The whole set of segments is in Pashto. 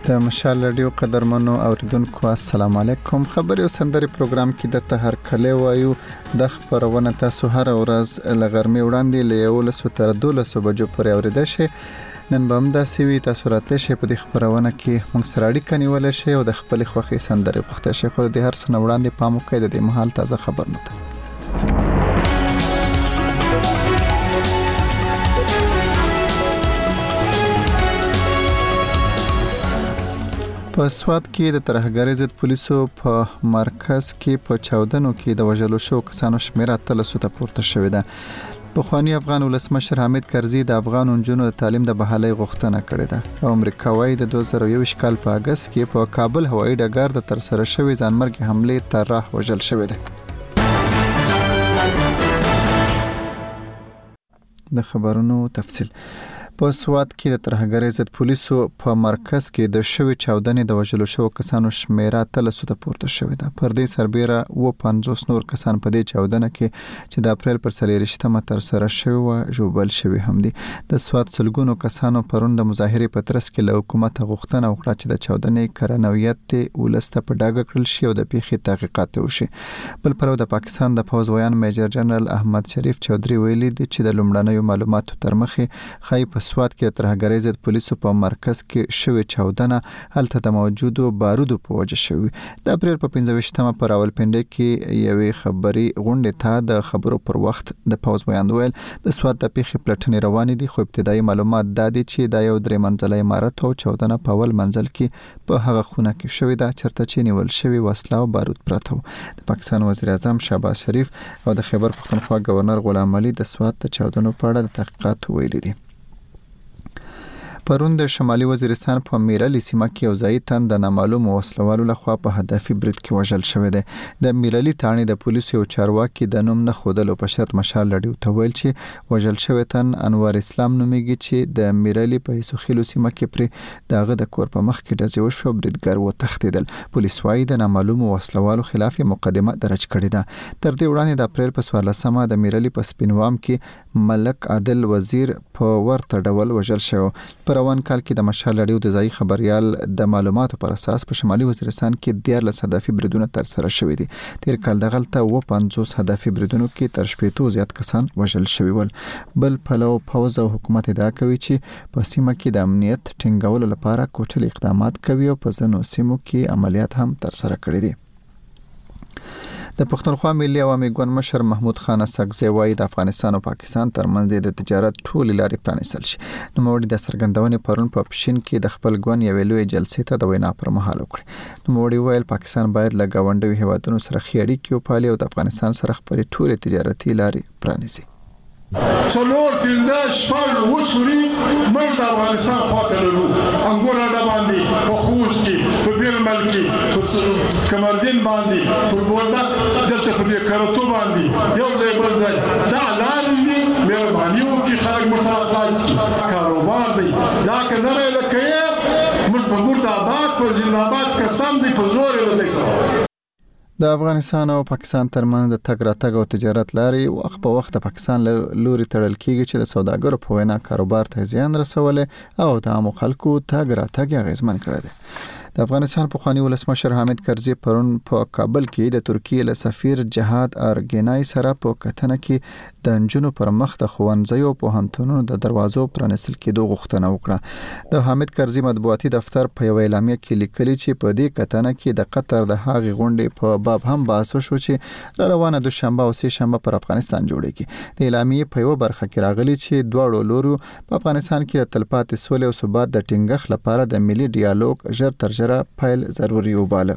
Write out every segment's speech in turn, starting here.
د مشال رادیو قدرمنو اوریدونکو السلام علیکم. خبري او سندري پروګرام کې د تهر کله وایو د خبرونه تاسو هر ورځ لغرمه وړاندې له 11 تر 12 بجو پورې اوریدئ شئ. نن به هم دا سوي تاسو راتلی شئ په دې خبرونه کې موږ سره اړیکه نیول شئ او د خپل خوښي سندري غوښتل شئ. خو د هر څه وړاندې پام وکړئ د دې مهال تازه خبرونه ته. په سواد کې د ترهګرۍ ضد پولیسو په مرکز کې په چاودنو کې د وژلو شو کسانو شمېر 13 ته پورته شوې ده. پخوانی افغان ولسمشر حامد کرزي د افغان نجونو د تعلیم د بحالۍ غوښتنه کړې ده. امریکا وايي د 2021 کال په اگست کې په کابل هوایي ډګر د ترسره شوې ځانمرګي حمله طرح وژل شوې ده. د خبرونو تفصیل. په سواد کې د ترهګرۍ ضد پولیسو په مرکز کې د شوې چاودنې د وژلو شو کسانو شمېر 13 ته پورته شوې ده. پر دې سربېره 50 نور کسان په دې چاودنه کې چې د اپریل پر 23 تر سره شوی و ژوبل شوی هم دي. د سواد سلګونو کسانو پرون د مظاهرې په ترڅ کې له حکومت غوښتنه وکړه چې د چاودنې کرنویت ولسته په ډاګه کړل شي او د پیښې تحقیقات وشي. بل پرو د پاکستان د پوځ ویان میجر جنرال احمد شریف چودري ویلي دي چې د لومړنیو معلوماتو تر مخې خای په سواد کې ترهګرۍ ضد پولیسو په مرکز کې شوې چاودنه هلته د موجودو بارودو په وجه شوې. د اپریل په 15مه پر راولپنډي کې یوې خبري غونډې ته د خبرو پر وخت د پوز بیان ویل د سواد د پیښې پلټنې روانې دي. خو ابتدایي معلومات دا دي چې دا یو درې منزله عمارت او چاودنه په اول منزل کې په هغه خونه کې شوې ده چرته چې نیول شوی وسله او بارود پراته و. د پاکستان وزیر اعظم شهباز شریف او د خیبر پختونخوا گورنر غلام علي د سواد د چاودنو په اړه د تحقیقات ویلي دي. پرون د شمالي وزیرستان په میرالي سیمه کې یو ځای تن د نامعلومو وسلوالو لخوا په هدفي برید کې وژل شوی دی. د میرالي تاڼې د پولیسو یو چارواکي د نوم نه خودلو په شرط مشال رادیو ته ویل چې وژل شوی تن انور اسلام نومیږي چې د میرالي په سوخیلو سیمه کې پر دغه د کور په مخ کې ډزې وشو. بریدګر و تښتیدل. پولیس وايي د نامعلومو وسلوالو خلاف مقدمه درج کړې ده. تر دې وړاندې د اپریل په 14مه د میرالي په سپینوام کې ملک عادل وزیر په ورته ډول وژل شو. روان کال کې د مشال رادیو د ځای خبريال د معلوماتو پر اساس په شمالي وزیرستان کې 14 هدفي بریدونه تر سره شوې دي. تیر کال دغلته 50 هدفي بریدونو کې تر 80 زیات کسان وژل شوي ول. بل پلو پوز او حکومت ادعا کوي چې په سیمه کې د امنیت ټینګولو لپاره کوټلي اقدامات کوي او په ځینو سیمو کې عملیات هم تر سره کړي دي. د پښتونخوا ملي عوامي ګوند مشر محمود خان اسحقزی وایي د افغانستان او پاکستان ترمنځ د تجارت ټولې لارې پرانیستل شي. نوموړي د سرګندونې پرون په پښین کې د خپل ګوند یوې لویې جلسې ته د وینا پر مهال وکړه. نوموړي ویل پاکستان باید له ګاونډیو هیوادونو سره ښې اړیکې وپالي او د افغانستان سره خپلې ټولې تجارتي لارې پرانیزي. څلور 15 شپږ وسوري موږ د افغانستان خواته لرو. انګور اډه باندې په خوست کې په بیرمل کې په کمردین باندې په بولدک دلته په دې کارتو باندې یو ځای بل ځای دا لارې دي. مهرباني وکړئ خلک مرسته خلاص کړي. کاروبار دی دا که نه لکه موږ په مرتابات په زنده‌باد قسم دی په زور یې د سره. د افغانستان او پاکستان ترمنځ د تګ راتګ او تجارت لارې وخت په وخت د پاکستان لوري تړل کیږي چې د سوداګرو په وینا کاروبار ته زیان رسولې او د عامو خلکو تګ راتګ اغیزمن کړی دی. د افغانستان پخوانی ولسمشر حامد کرزي پرون په کابل کې د ترکیې له سفیر جهاد ارګنای سره په کتنه کې د نجونو پر مخ د ښوونځیو په هنتونو د دروازو پرانیستل کېدو غوښتنه وکړه. د حامد کرزي مطبوعاتي دفتر په یو اعلامیه کې لیکلي چې په دې کتنه کې د قطر د هغې غونډې په باب هم بحث وشو چې روانه دوشنبه او سه شنبه پر افغانستان جوړیږي. د اعلامیې په یو برخه کې راغلي چې دواړو لورو په افغانستان کې د تلپاتې سولې او ثبات د ټینګښت لپاره د ملي ډیالوګ ژر تر ژره پیل ضروري وباله.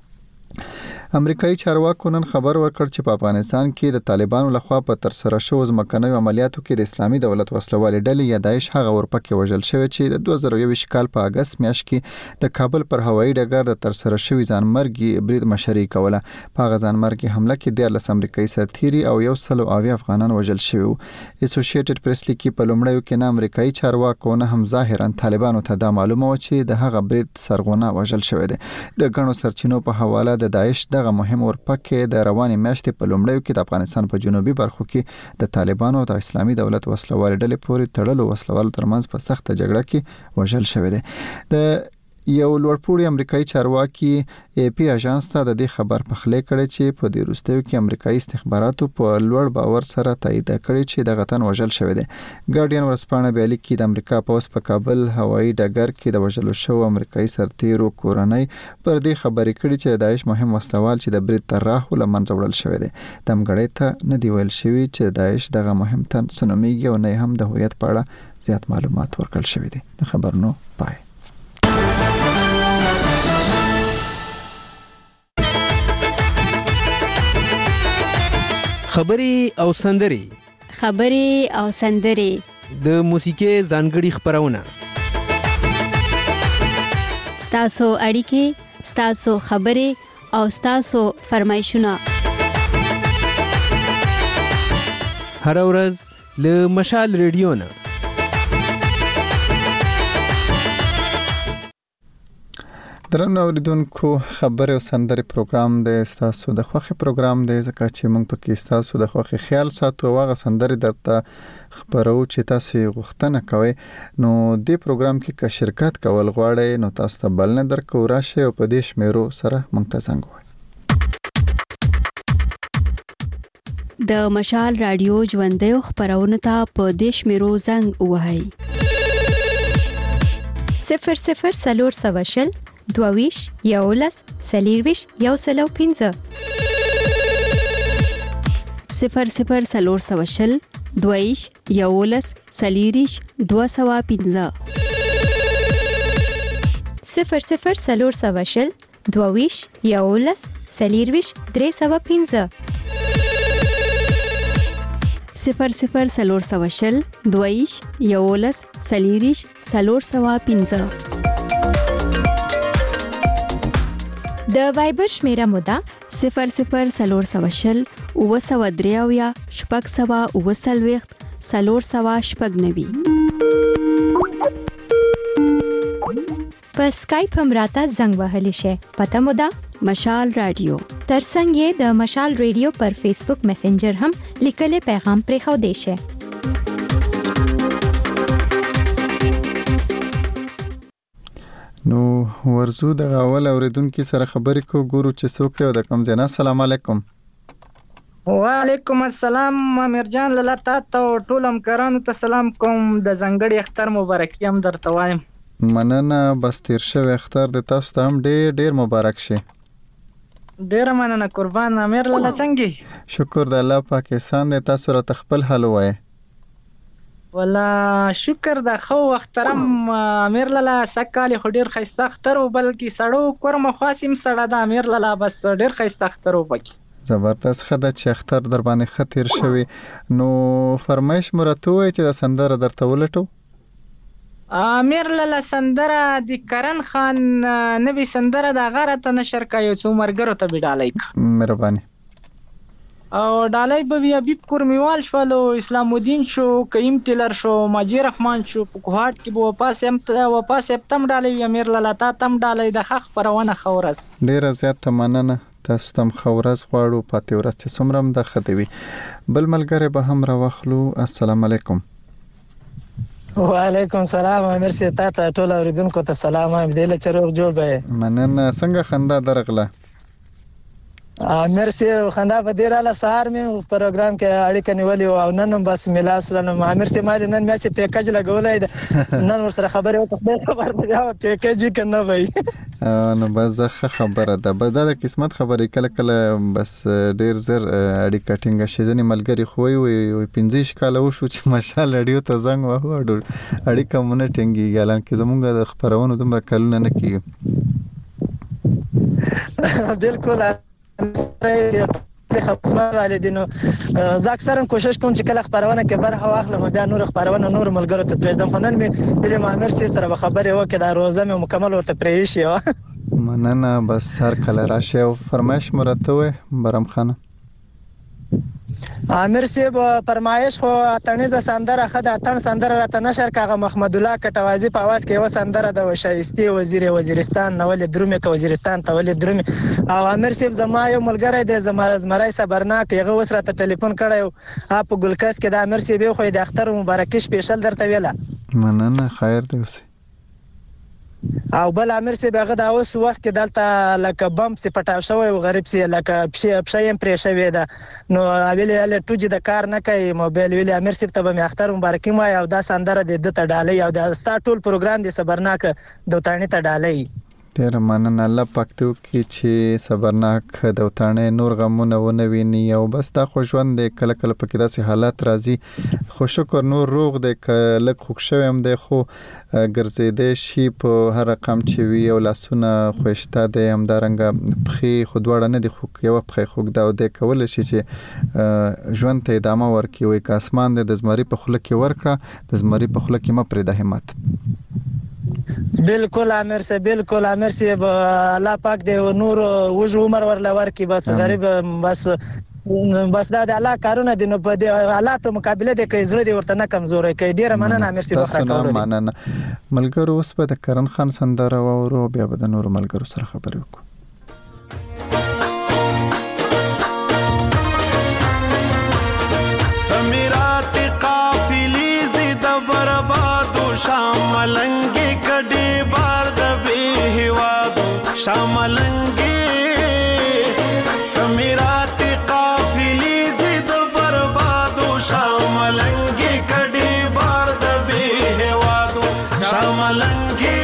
امریکایي چارواکو نن خبر ورکړ چې په افغانستان کې د طالبانو لخوا په تر سره شوو ځمکنیو عملیاتو کې د اسلامي دولت وسلوالې ډلې یا داعش هغه ورپکې وژل شوی چې د 2021 کال په اگست میاشت کې د کابل پر هوایي ډګر د تر سره شوی ځانمرګي برید مشري کوله. په هغه ځانمرګي حمله کې 14 امریکایي سرتیري او 120 افغانان وژل شوي وو. اسوسییټډ پریس لیکي په لومړیو کې نه امریکایي چارواکو نه هم ظاهرا طالبانو ته دا معلومه و چې د هغه برید سرغونه وژل شوی دی. د غنو سرچینو په حواله د داعش دغه مهم ورپکې د رواني میاشتې په لومړیو کې د افغانستان په جنوبي برخو کې د طالبانو او د اسلامي دولت وسلوال ډلې پورې تړلو وسلوالو ترمنځ په سخته جګړه کې وژل شوی دی. د یو لوړپوړی امریکایي چارواکي ای پی اژانس ته د دې خبر پخلی کړی چې په دې وروستیو کې امریکایي استخباراتو په لوړ باور سره تایید کړی چې د غتن وژل شوی دی. ګارډین ورځپاڼه بیا لیکي د امریکا پوز په کابل هوایي ډګر کې د وژل شو امریکایي سرتیرو کورنۍ پر دې خبرې کړي چې داعش مهم وسلوال چې د برید طراحو له منځه وړل شوی دی. دمګړۍ ته نه دی ویل شوی چې داعش دغه مهم تن سنومیږي او نه هم د هویت په اړه زیات معلومات ورکړل شوی دي. د خبرونو پای. خبرې او سندري د موسیقي ځانګړي خبرونه ستاسو اړیکې ستاسو خبرې او ستاسو فرمایشونه هر ورځ له مشال ریډیو نه. درنو اوریدونکو خبرې او سندرې پروګرام د تاسو د خوښي پروګرام دی ځکه چې موږ پکې تاسو د خوښي خیال ساتو او هغه سندرې درته خبرو چې تاسو غوښتنه کوئ. نو دې پروګرام کې که شرکت کول غواړئ نو تاسو ته بلنه درکو راشئ او په دې شمیرو سره موږ ته زنګ ووهئ. د مشال رادیو ژوندۍ خبرونه ته په دې شمیرو زنګ ووهئ. 00 22 11 40 105 00 22 11 40 205 00 22 11 40 305 00 22 11 40 305 د وایبر شمیره مودا 00 400 903 شپږ سوه 9 490 په سکایپ هم راته زنګ وهلی شي. پته مودا مشال رادیو. ترڅنګ یې د مشال ریډیو پر فیسبوک میسنجر هم لیکلي پیغام پرې خو دی شي. نو ورزو د اول اوریدونکو سره خبرې کو ګورو چې څوک دی او د کوم ځای. السلام علیکم. وعلیکم السلام. امیر جان لاله تاسو ټول همکارانو ته سلام کوم. د زنګړي اختر مبارکي هم درته وایم. مننه. بس تیر شوی اختر د تاسو ته هم ډیر مبارک شي. ډیر مننه قربان. امیر لاله څنګه؟ شکر د الله پاکستان د تاسو را تخپل حل وای. ولا شکر د خو اخترم امیر لاله سکاله خو ډیر خسته اختر او بلکې سړو کورم خاصم سړه د امیر لاله بس ډیر خسته اختر وبکی. زبردست خدای چې اختر در باندې خطر شوی. نو فرمایش مراتوي چې د سندره درته ولټو. امیر لاله سندره د کرن خان نوی سندره د غره ته نشر کایو څو مرګرو ته بډالای. مهرباني. او ډالای به بیا بیب کورمیوال شو، اسلام الدین شو، کریم ټیلر شو، ماجی رحمان شو، په کوهات کې به واپس تم ډالای. امیر لاله تا تم ډالای د حق پرونه خورس. ډیر زیات مننه. تاسو تم خورس غواړو پاتې ورځ چې څومره د خدوي. بل ملګری به هم را واخلو. السلام علیکم. وعلیکم السلام. امیر سي ته ټول اوریدونکو ته سلام. دې له چروغ جوړ به. مننه. څنګه خندا درغله؟ امیر سي خندا په ډیر له سهار مې پروګرام کې اړیکه نیولې او نن بس ملا سلام. امیر سي مال نن مې چې پیکج لګولای نن ور سره خبرې وکړې. خبر نه پیکج کنه وای. نو بس خبره ده. بس دا قسمت خبرې کله بس ډیر زر اړیکه ټینګه شي. ځنې ملګری خوې وي 15 کال وشو چې ماشال اړیو ته زنګ وهو اړیکه مونږ ټینګي ګالان کې زمونږ د خبرونو دومره کلونه نه کیږي. بالکل خپل والدینو زه اکثرا کوشش کوم چې کله خبرونه کې برخه واخلم بیا نور خبرونه نور ملګرو ته پرېږدم. خو نن مې بل امیر سي سره خبرې وکړه دا روزه مې مکمل ورته پرې شي. مننه. بس هر کله راشه او فرمایش مراتوي برم خانه. امیر سي فرمایش خو اتنیزه سندره خد اتن سندره راته نشر کاغه محمد الله کټوازی په आवाज کې و سندره د وشایستي وزیرستان نو ول درومه ک وزیرستان ته ول درومه. او امیر سي زما یو ملګری د زمرای صبرناک یغه وسره ته ټلیفون کړو اپ ګلکاس کې د امیر سي به خو د اختر مبارکي سپیشل درته ویله. مننه. خیر دی اوسه. او بل امیر سي هغه د اوس وخت کې دلته لکه بم سي پټاو شوی او غریب سي لکه پښې پرې شوی ده نو ویلي ټوجي د کار نه کوي موبایل ویلي امیر سي ته به اختر مبارکي ما او دا سندره د ته ډالۍ او د ستا ټول پروګرام د صبرناک دوتانی ته ډالۍ ډیر مننه الله پاک ته کې چې صبرناک دوتانه نور غمونه ونه ویني او بس دا خو ژوند د کله کله پکې داسې حالات راځي خو شکر نور روغ د کله خوښ شوم د خو ګرځېدې شي په هر رقم چې وی او لاسونه خوښته د همدارنګ پخې خودوړه نه دي خو یو پخې خوګ دا د کول شي چې ژوند ته ادامه ورکړي وي که اسمان د زمري په خله کې ورکړه د زمري په خله کې مپرې د همت بالکل امیر سي بالکل امیر سي الله پاک دې نور وج عمر ورلا ورکي بس غریب بس دا د الله کارونه دي نو په دې حالاتو مقابله د کوي زړه دي ورته نه کمزوري کوي ډیره مننه امیر سي تاسو نه مننه ملګرو اوس په د کرن خان سندره او بیا به د نور ملګرو سره خبرې وکړو سمیرات قافلی زید بربادو شاملنگی کډي بار د به هوادو شاملنگی سمیرات قافلی زید بربادو شاملنگی کډي بار د به هوادو شاملنگی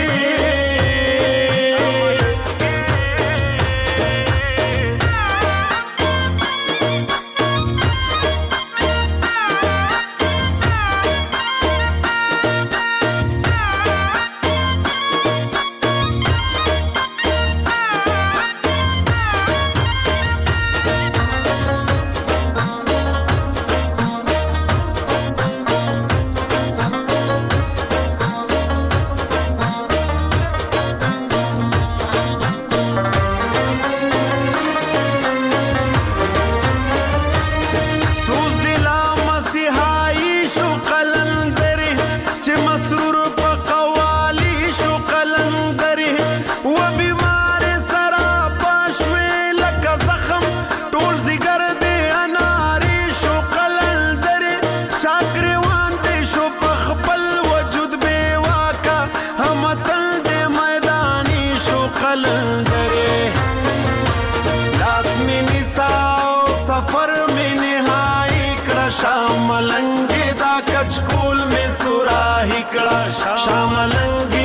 شاملنگی دا کچکول میں سوراہی کڑا شاملنگی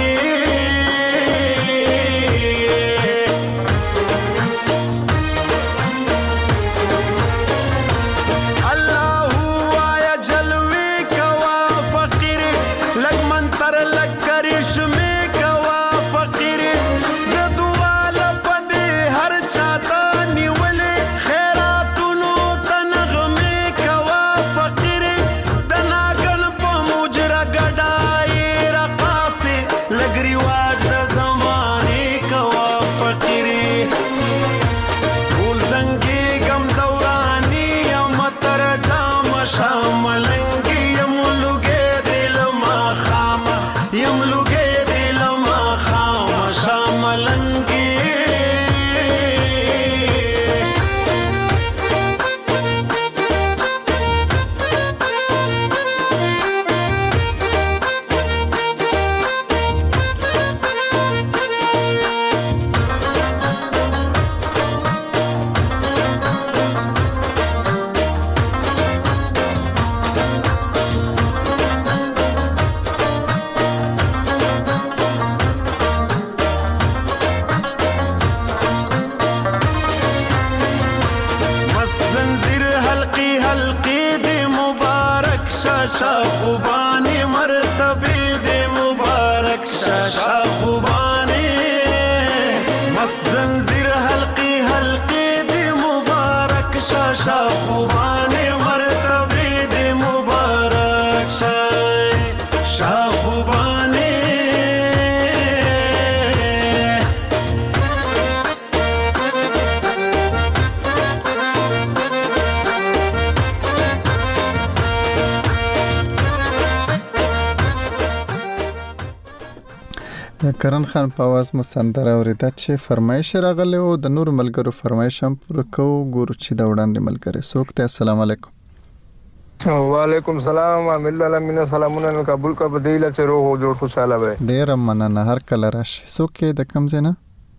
اللہ آیا جلوے کوا فقیر لگ منتر لگ کرش میں کوا فقیر ددوال پدے ہر چاہتا نیولے خیراتونو تنغ میں کوا فقیر دناگل پا مجرہ گڑائی رقاسی لگ رواج دا زمانے کوا فقیری پھول زنگی گم دورانی یم ترجام شاملنگی یم لگے دل ما خام یم لگے دل ما خام شاملنگی خوبانی مرتبی دے مبارک شاشا خوبانی مست زنجیر حلقی حلقی دے مبارک شاشا خوبانی مرتبی دے مبارک شاشا خوبانی کرن خان په आवाज مو سندره اوریده چې فرمایش راغلی او د نور ملګرو فرمایش هم پوره کوو ګورو چې دا وړاندې ملګری څوک دی. السلام علیکم. وعلیکم السلام عامل الله سلامونه قبول کا بدیله چې روح جوړ خوشاله وي. ډیر مننه. هر کله راشي. څوک د کوم ځای نه؟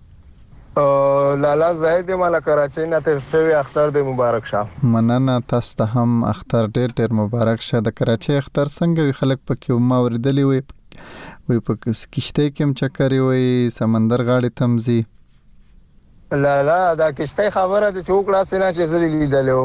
لالا زاهد مال کراچۍ نه تر څو اختر د مبارک شه. مننه. تاسو ته هم اختر ډیر مبارک شه. د کراچۍ اختر څنګه وي؟ خلک پکې ما ورېدلی وي په کشته کې هم چکرې وي، سمندر غاړې تمزي. لالا دا کشته خبره د چوکړه سره چې زری لیدلې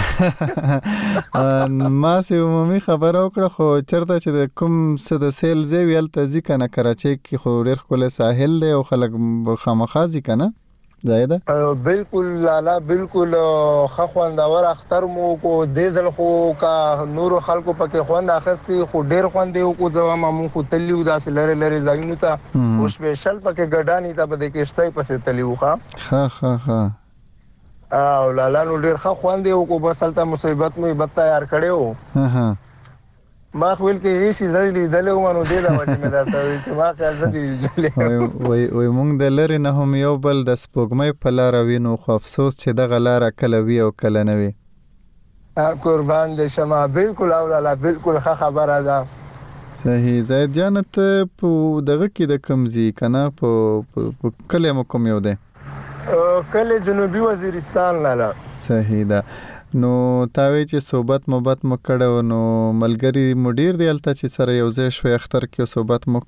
و ما سه عمومي خبره وکړه، خو چرته چې د کوم څه د سیل ځای ویل ته ځي کنه کراچۍ کې خو ډېر ښکلی ساحل دی او خلک خامخا ځي کنه زایده. بالکل لالا بالکل خو خوندور اختر مو کو د ځل خو کا نور خلکو پکې خوند اخستي، خو ډېر خوند دی کو ځما مو خو تلیو داس لری ځایونو ته او سپیشل پکې ګډانی ته به د کشته پسې تلیو ها او لالا نو ډېر خو خوند دی کو بسلته مصیبت مو تیار کړو. ما خپل کې هیڅ ځای لیدلې و نو دې دا چې مې درته وی چې ما خیال زدي لیدلې وای مونږ د لری نه هم یو بل د سپوږمۍ په لار وینو، خو افسوس چې د غلار کله وی او کله نه وی. قربان دې شمه. بالکل او لالا بالکل خبره ده. صحیح. زید جان ته په دغه کې د کمزي کنه په کله مو کوم یو ده؟ کله جنوبي وزیرستان لالا. صحیح ده. نو تاوی چې صحبت مبات مو کړو نو ملګری مدیر دی الته چې سره یو ځای شو اختر کې صحبت مو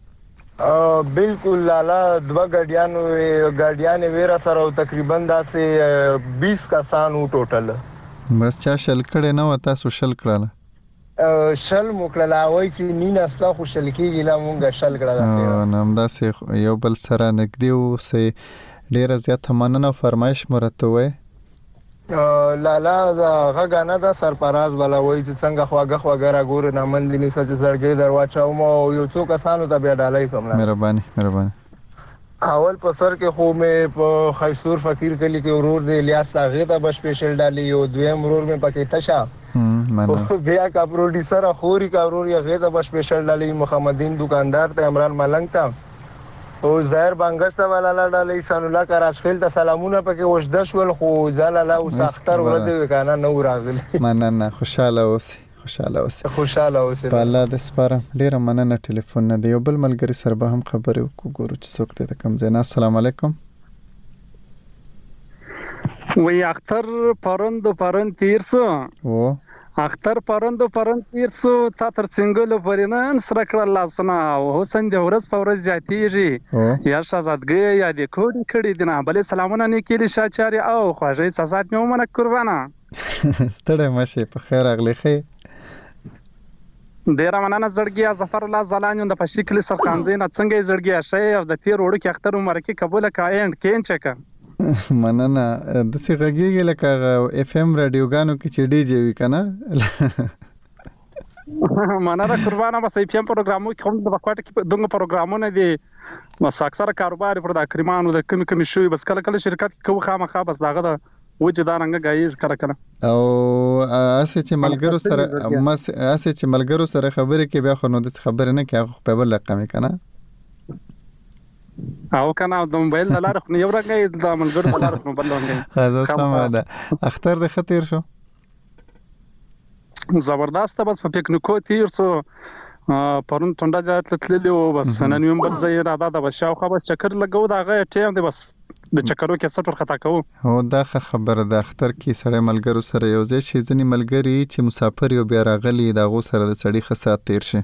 بالکل لالا دوا ګاډیان ویرا سره تقریبا داسې 20 کسان وو ټوټل. بس چا شل کړي نه وتا سو شل کړل شل موکړه وای چې نینا ستا خو شل کېږي نه مونږه شل کړل. نو همداسې یو بل سره نګدي و سه ډیر زیات مننه فرمایش مرته وای. لالا غاګانا دا سرپراز والا وای چې څنګه خواګه را ګور نه من دي نسه چې زړګي درواچاو مو یو څو کسانو ته بیا ډالای کوم. مهرباني. اول په سر کې خو مې په خیسور فقیر کلی کې ورور دی الیاس هغه ته به سپیشل ډالي یو دویم ورور مې پکې تشا بیا کا پروډوسر خوري کا ورور هغه ته به سپیشل ډالي محمدین دکاندار ته عمران ملنګ ته او زهر بنگشت والا لاله سن الله کراچخیل ته سلامونه پکې وشد شول خو زلاله او سختر ورته وکانه نو راغلی. مننه. خوشاله اوسې په الله د سپارم. ډیره مننه. ټلیفون نه دی یو بل ملګری سره به هم خبرې وګورو چې څوک دی د کوم ځای نه. السلام علیکم. وی اختر پرند تیر سو اختر پرند تیر سو تا تر څنګه پرینن سره کړل لاسونه او حسین د ورځ په ورځ زیاتیږي یا شازادګي یا د کوډي دینه بلې سلامونه نه کېلی شاچاري او خوږی سزاد مې ومنه قربانه. ستړی مشه په خیر اغلی خې ډیر مننه. زړګي ظفر الله زلانیو د پشکل سرخاندین څنګه زړګي شي او د تیر وړو کې اختر عمر کې قبول کاینډ کین چک. مننه. د څه غږیږي لکه اف ام رادیوګانو کې چې ډي جی وی کنه. مننه قربانه. بس اف ام پروګرامو کې هم د وخت کې دغه پروګرامونه دي بس اکثره کاروبار پر د کریمانو د کمی شوی بس کله شرکت کې کوه خامخا بس داغه د وجه دا رنګ غایز کړه او اسه چې ملګرو سره خبرې کې بیا خو نو د خبرې نه کې په بل رقم کنه او کنه د موبایل د لار خو یو رنګ د ملګرو د لار خو بل رنګ. دا سمه ده. اختر د خطر شو زبردست. بس په پکنیکو تیر سو پرون ټنډه جات تللی او بس نن یم بل ځای را ده بس شاو خو بس چکر لګو دا غي ټیم دی بس د چکرو کې سټور خطا کوو. هو دا خبره د اختر کې سړی ملګرو سره یو ځای شي ځنی ملګری چې مسافر یو بیا راغلی دا غو سره د سړی خصات تیر شي.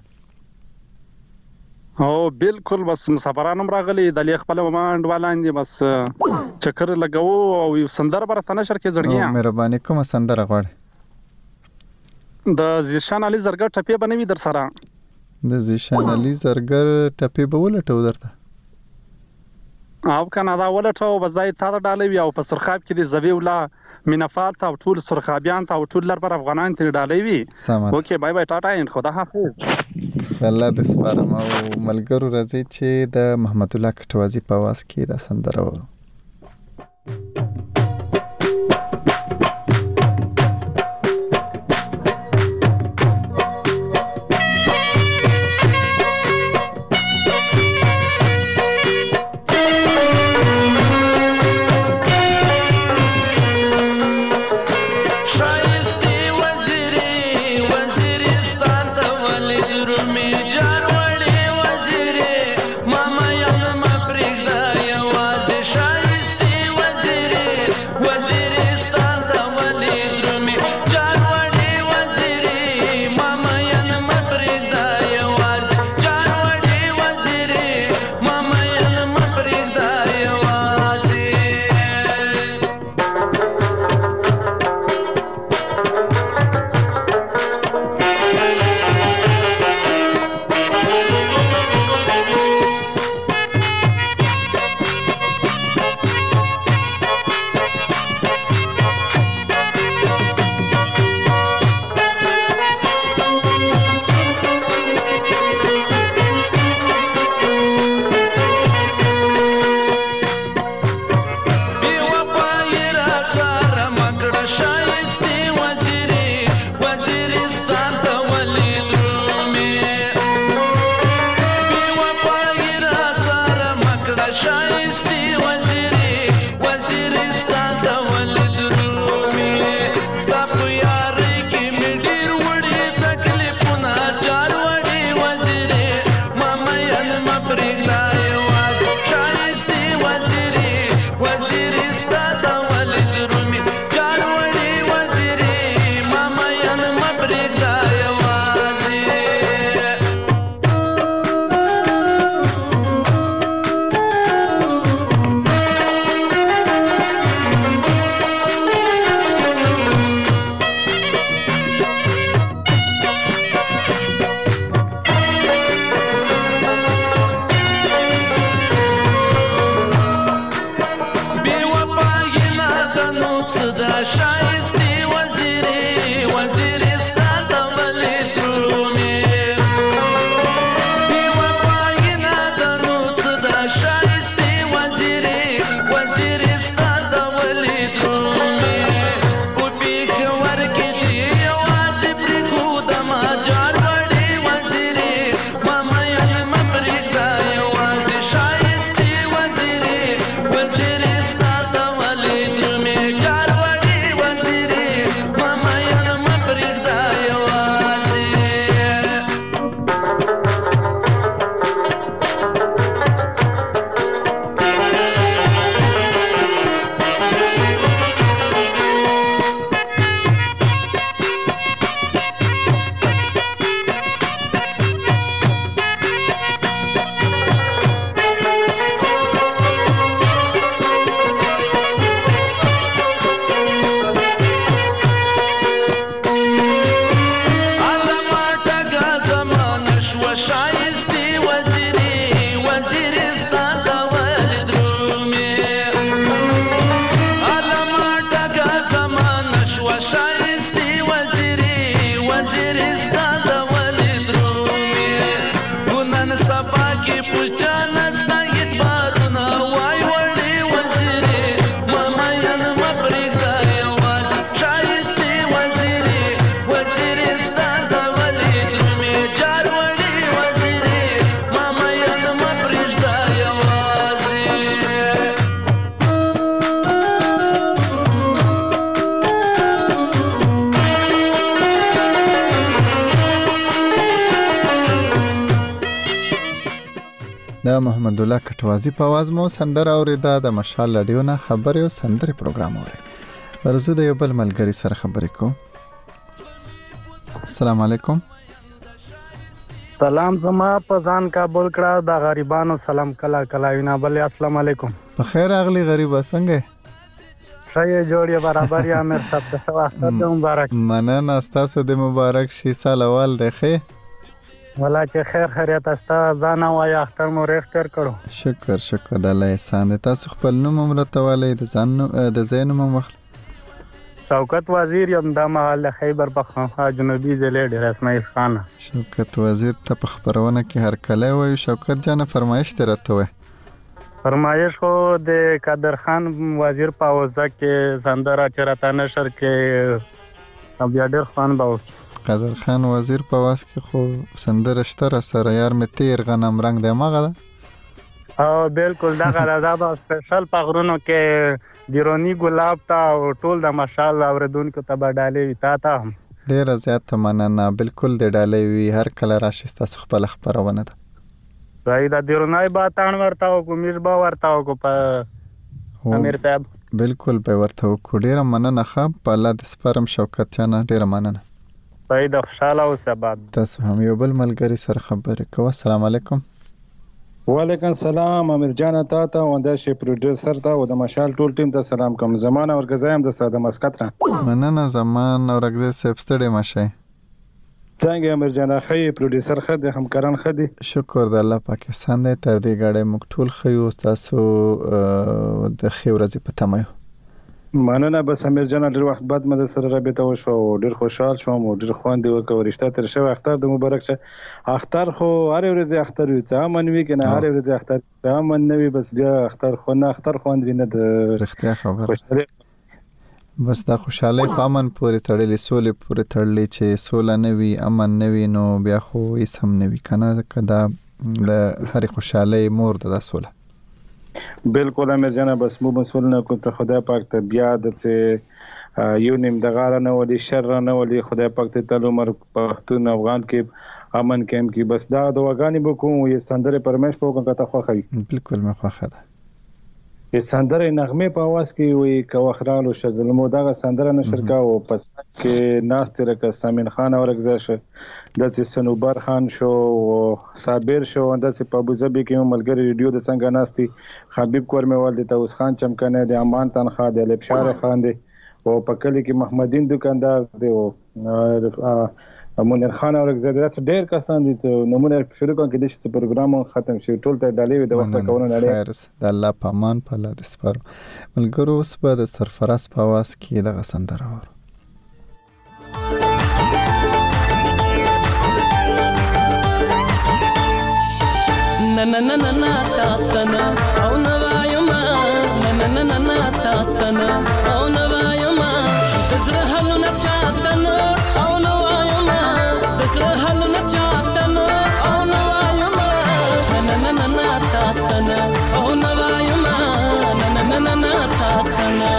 او بالکل بس مسافرانو راغلي د لیک خپل مانډ ولاندې بس چکر لګاو او یو سندر بر تنشر کې زړګیا. مهرباني کوم سندر غواړي؟ د زیشان علي زرګر ټپی بنوي در سره. د زیشان علي زرګر ټپی به ولټو درته او کنه دا ولټو بس دای تا ډالوي او په سرخاب کې د زوی ولا مینفال تا ټول سرخابیان تا ټول لر پر افغانان ته ډالوي. اوکې بای بای ټاټا ان خدا حافظ. الله د سپارم او ملګرو راځي چې د محمد الله کټوازی په واس کې دا سندره ورو. د محمد الله کټوازی په आवाज مو سندره اوریدا د مشال رادیو نه خبري او سندره پروګرام اوري. ورزو د یو بل ملګری سره خبرې کو. السلام علیکم. سلام زما په ځان کابل کړه د غریبانو سلام کلا کلا وینا بل السلام علیکم. په خیر اغلی غریب څنګه؟ شای جوړی برابر یا مر سب ته واسطه مبارک. مننه تاسو د مبارک شي سال اول د خیر. ولا چې خیر خیریت استا ځان او یا اختر مو ریختر کړو. شکر د الله احسان تاسو خپل نوم مرتواله د ځان د زین مو مخ شوکت وزیر یم د محل خیبر پختونخوا جنوبي ضلع ډیر اسماعیل خان. شوکت وزیر ته په خبرونه کې هر کله وای شوکت جان فرمایش ترته وای. فرمایش خو د قادر خان وزیر په وزه کې سندره چرته نشر کې بیا ډیر خان باو. قادر خان وزیر په واس کې خو سندره شتره سره یار می تیر غنم رنگ دی ماغه ده. او بالکل دا غلا دا سپیشل پغرونو کې دیرونی ګلاب تا او ټول د ماشاءالله اوردونکو ته باډالې وتا تا ډیر زیات مننه بالکل د ډالې وی هر کله راشي تاسو خپل خبرونه ده. راي دا دیرونای با تان ورتا او کومیر با ورتا او په امیر صاحب بالکل به ورته کو ډیر مننه خو په الله د سپرم شوکت چانه ډیر مننه. باید خوشاله اوسه بعد تاسو هم یو بل ملګری سره خبرې کوو. السلام علیکم. وعلیکم السلام امیر جان تا او د شي پروډوسر ته او د مشال ټول ټیم ته سلام کوم. زمانه ورګزایم د ساده مسقط را مننه زمان ورګزې سبستډي ماشه څنګه امیر جان خې پروډوسر خد همکاران خدي شکر د الله پاکستان دې تر دې غاړې مکټول خيو تاسو د خیورزي په تمه مننه. بس امیر جان ډیر وخت بعد مده سره رابطه وشو او ډیر خوشحال شوم او ډیر خواندې وکړ رښتا تر شو اختر د مبارک شه. اختر خو هر ورځ اختر وي څه منوي کنه هر ورځ اختر څه منوي بس بیا اختر خو نه اختر خواند وینه د رښتیا خبر بس دا خوشاله پامن پورې تړلې سولې پورې تړلې چې سوله نه وي امن نه وي نو بیا خو هیڅ هم نه وي کنه کدا د هر خوشاله مور د سوله. بالکل امیر جان بس مو مسول نه کو څه خدای پاک ته بیا د څه یو نیم د غاره نه ولي شر نه ولي خدای پاک ته تل عمر پښتون افغان کې امن کېم کې بس دا دواګانی به کوم یې سندره پرمېش په کوم کته خوخی. بالکل مې خوخه ده یې سندره نغمه په आवाज کې وي کوخرالو شزلمو دا سندره نشر کا او پس کې ناس تر کا سامین خان اورګزا شو د سنوبر خان شو صابر شو د په ابوظبي کې ملګری ریډیو د څنګه ناستي حبیب کورموال د توس خان چمکنه د امان تنخوا د لبشار خان دی او په کلی کې محمدین دکاندار دی او منیر خان اورګزا د ډېر کسان دي نمونه شروع کړي د شي پروګرام ختم شي ټول ته ډالې د وخت کولو نه لري. خیر د الله پامان په الله د سپارو ملګرو اوس په د سرفراز په आवाज کې د غسندره ور na na na na ta ta na au na vayuma na na na na ta ta na au na vayuma dazra haluna cha ta na au na vayuma dazra haluna cha ta na au na vayuma na na na na ta ta na au na vayuma na na na na ta ta na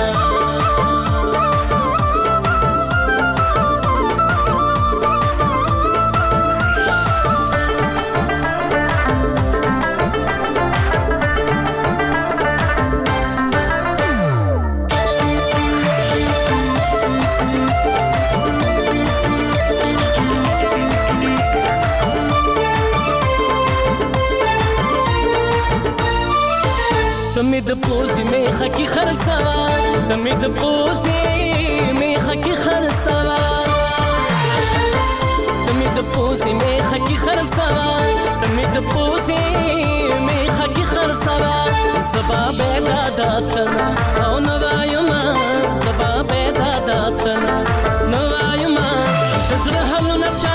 تمید پوزی میخه کی خرسوا تمید پوزی میخه کی خرسوا تمید پوزی میخه کی خرسوا تمید پوزی میخه کی خرسوا زبا بیدا داتنا او نوایما زبا بیدا داتنا نوایما زره حلونه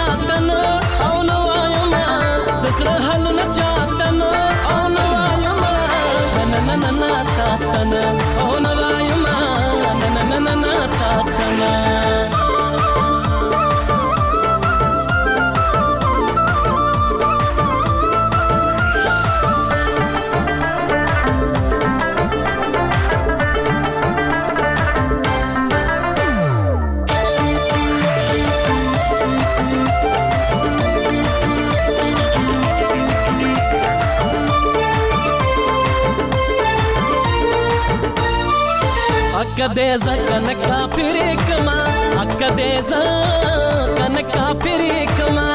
اکا دیزا کن کافری کما اکا دیزا کن کافری کما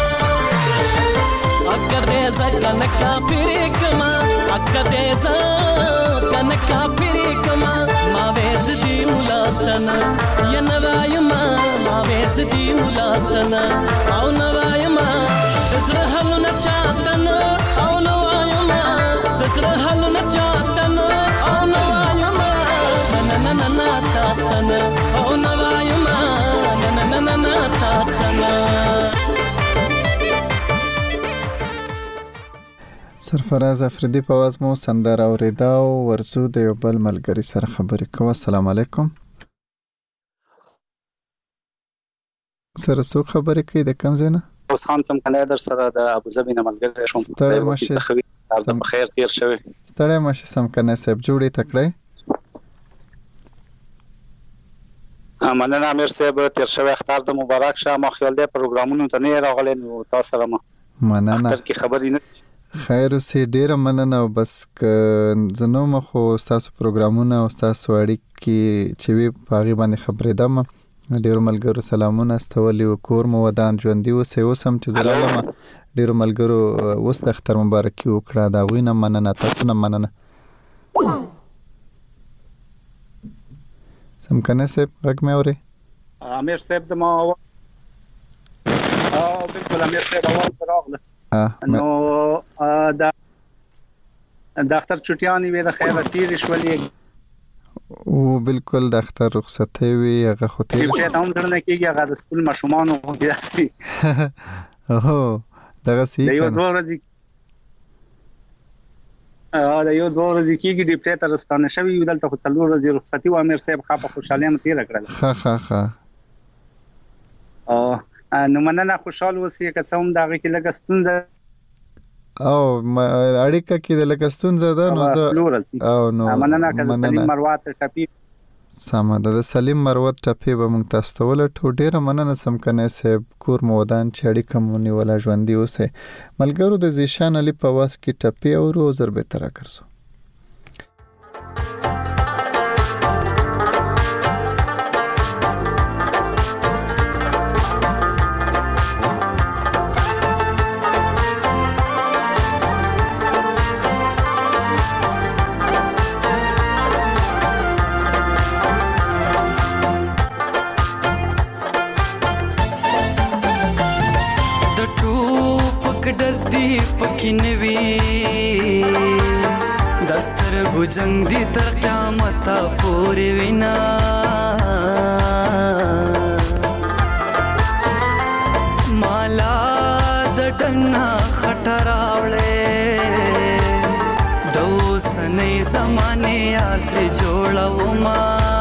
اکا دیزا کن کافری کما اکا دیزا کن کافری کما ما ویز دی مولاتنا یا نوایما ما ویز دی مولاتنا او نوایما دزر حلو نچاتنا او نوایما دزر حلو نچاتنا او نوایما نننننا تاتنا او نوایما نننننا تاتنا. سرفراز افریدي په आवाज مو سندره اوریدا او ورزو د یو بل ملګری سره خبرې کوو. السلام علیکم. سره څوک خبرې کوي د کوم ځای نه؟ اوس خان څم کنه در سره د ابوظبي نه ملګری شوم. ستړی مشه د خیر تیر شوی. ستړی مشه سم کنه صاحب جوړې تکړه. مننه امیر صاحب تیر شوی اختر د مبارک شه. ما خیال دی پروګرامونو ته نه راغلی نو تاسو سره ما مننه اختر کی خبرې نه خیر اوسې ډیره مننه او بس زنو مخو تاسو پروګرامونه او تاسو اړیکې چې وی پاغي باندې خبرې دم ډیرو ملګرو سلامونه استولي او کور مو ودان ژوندۍ اوسې اوسم چې زلالم ډیرو ملګرو اوس د اختر مبارکي وکړه دا وینه مننه تاسو نه مننه. سم کنه صاحب غږ مې اوري امیر صاحب د ما بالکل امیر صاحب اول راغله نو د اختر چټیانی وی د خیر تیر شولې او بالکل د اختر رخصتې وی هغه خو تیر شو ته هم ځنه کېږي هغه د سکول ماشومان او ګراسي اوه دغه سي د یو دوه ورځې کېږي ډیپټي تر ستانه شوی دلته خو څلور ورځې رخصتي و امیر صاحب خاطر خوشاله تیر کړل. ها نو مننه خوشاله اوسې که څوم دغه کې لګه ستونزه او اړیکه کې د لګه ستونزه ده نو او نو مننه که سلیم مروت ټپی سم د سلیم مروت ټپی به موږ تاسو ته ولټو ډیره مننه سم کنه صاحب کور مودان چې اړیکه مونږ ولا ژوندۍ اوسه ملګرو د زیشان علي په واس کې ټپی او روزر به تر کرسو. دستر گجنگ دی تر قیامت پوری وینا مالا دٹنا خٹراوڑے دو سنی زمانے یاد جوڑا وما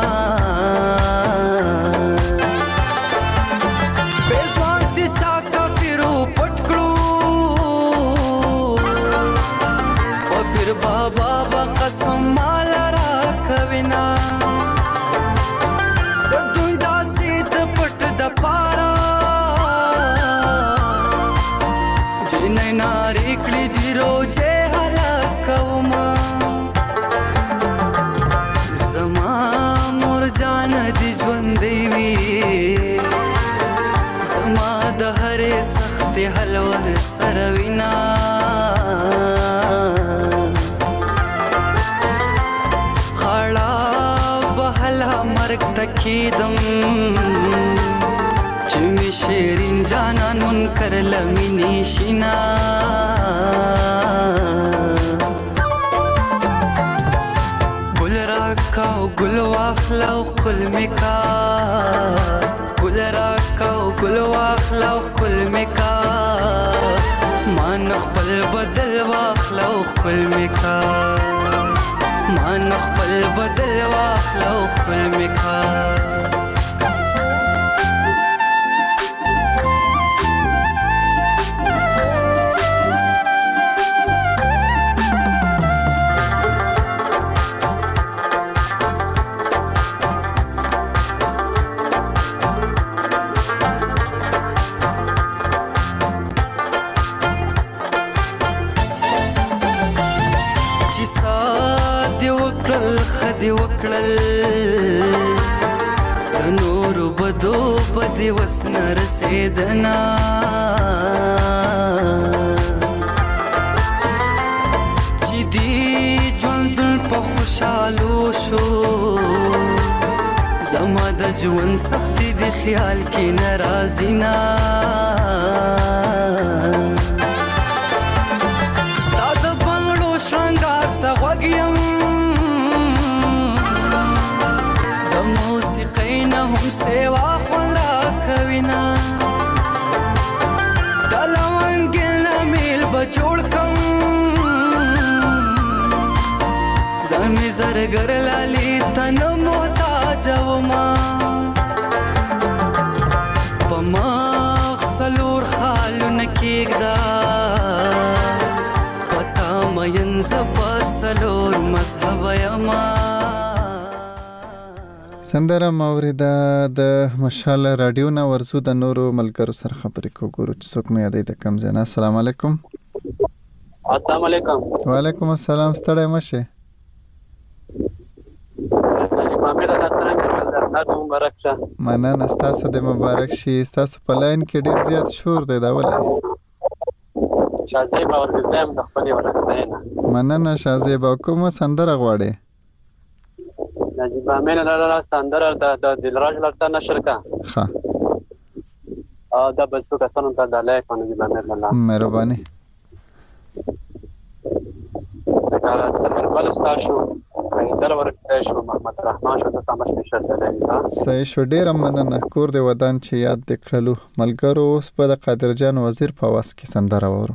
قسم مال را کوینا د دنیا سید پټ د پارا جنې ناری کړي دی روزه هلاکوما زما مور جان دی ژوندې وی زما د هرې سخت حلور سروینا تکیدم چې می شیرین جانان منکر لمینی شینا ګل راکاو ګل واخلاو کل میکا ګل راکاو ګل واخلاو کل میکا مان خپل بدل واخلاو کل میکا مان خپل بدل واخلو خپل میکا خدي وکړل بدو بدی وسن رسیدنا چې دی ژوند په خوشالو شو زما د ژوند سختي د خیال کې ناراضي نا ستاد بنگلو شنگار ته وګیم د موسیقۍ نه هم سیوا خوند راکوینا د لونګل میل بجوړ کم ځان می زرګر لالی تن محتاج وما پمخ سلور خالو نکیګدا پتا مین زب سلور مذهب یما سندره موریده د مشال رادیو نه ورزو د نورو ملګرو سره خبرې کوو چې څوک مې یادې د کم ځای. السلام علیکم. السلام علیکم. وعلیکم السلام. ستړی مشه. مننه ستاسو د مبارک شي. ستاسو په لاین کې ډیر زیات شور دی دا ولې؟ شازیبه ورګزم د خپل ورګزینا. مننه شازیبه. کومه سندره غواړې؟ نجیب امین لاله سندره د دلراج لرته نشر کا. ها. دا بسو کسانو ته د لای په نجیب امین لاله. مهرباني. دا سفر بل استاشو در ورکړې شو محمد رحمان شو ته تماش نشر درلې. صحیح شو. ډیر مننه. کور دی ودان چې یاد دکړلو ملګرو. اوس په د قادر جان وزیر په واس کې سندره وورو.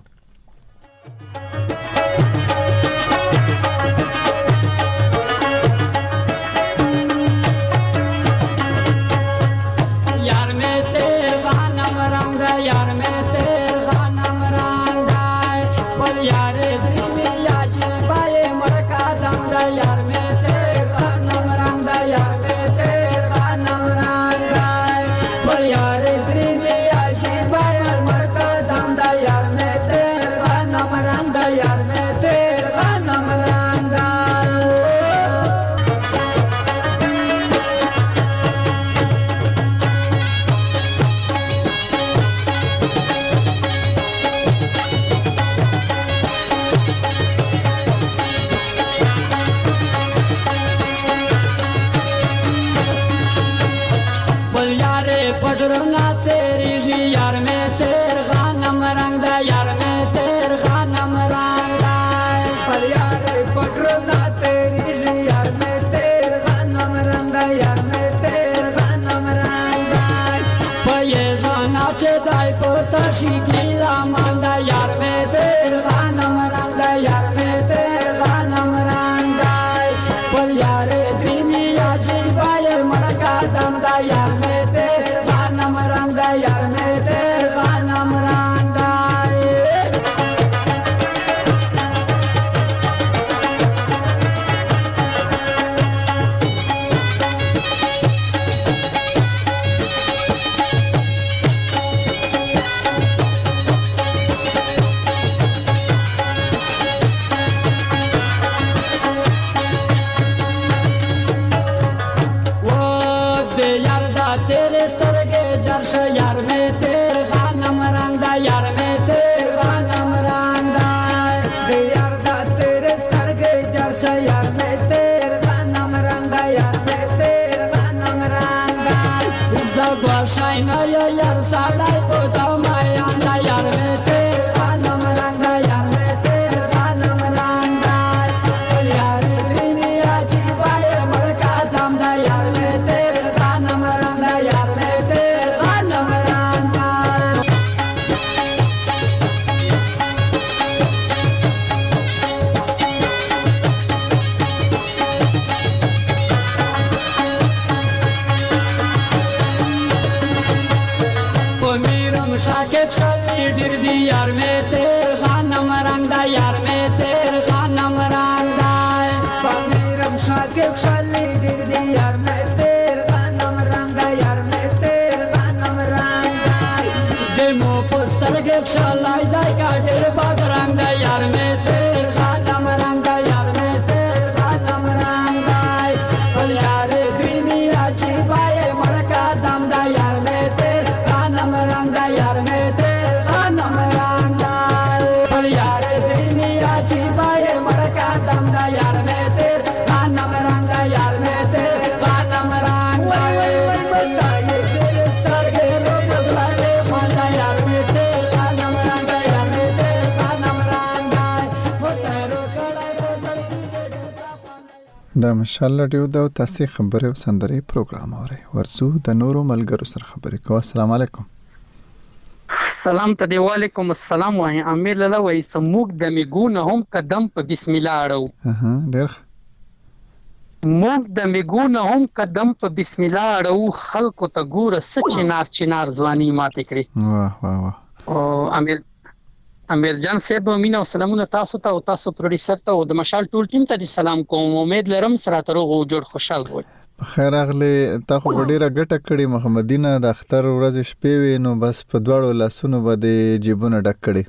دا مشال رادیو د تاسو خبرې او سندرې پروګرام اوري ورسو د نورو ملګرو سره خبرې کوو. السلام علیکم. سلام ته دی. وعلیکم السلام. وای امیر لاله وای سموږ د میګونه هم قدم په بسم الله اړو. ډېر موږ د میګونه هم قدم په بسم الله اړو. خلکو ته ګوره سچ چنار ځواني ماته کړی. واه واه واه. او امیر جان صاحب مینا او سلامونه تاسو ته او تاسو پروډوسر ته او د مشال ټول ټیم ته سلام کوم. امید لرم سره ترغه جوړ خوشحال وي. خیر اغلی تاسو ډیره ګټه کړې محمدینه. د اختر ورځ شپې وي نو بس په دواړو لاسونو باندې جیبونه ډک کړي.